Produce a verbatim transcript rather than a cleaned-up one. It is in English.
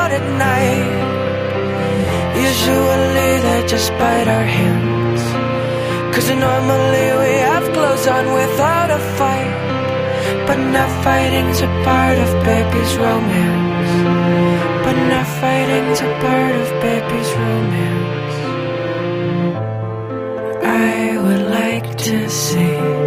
out at night. Usually they just bite our hands, 'cause normally we have clothes on without a fight. But not fighting's a part of baby's romance. But not fighting's a part of baby's romance. I would like to see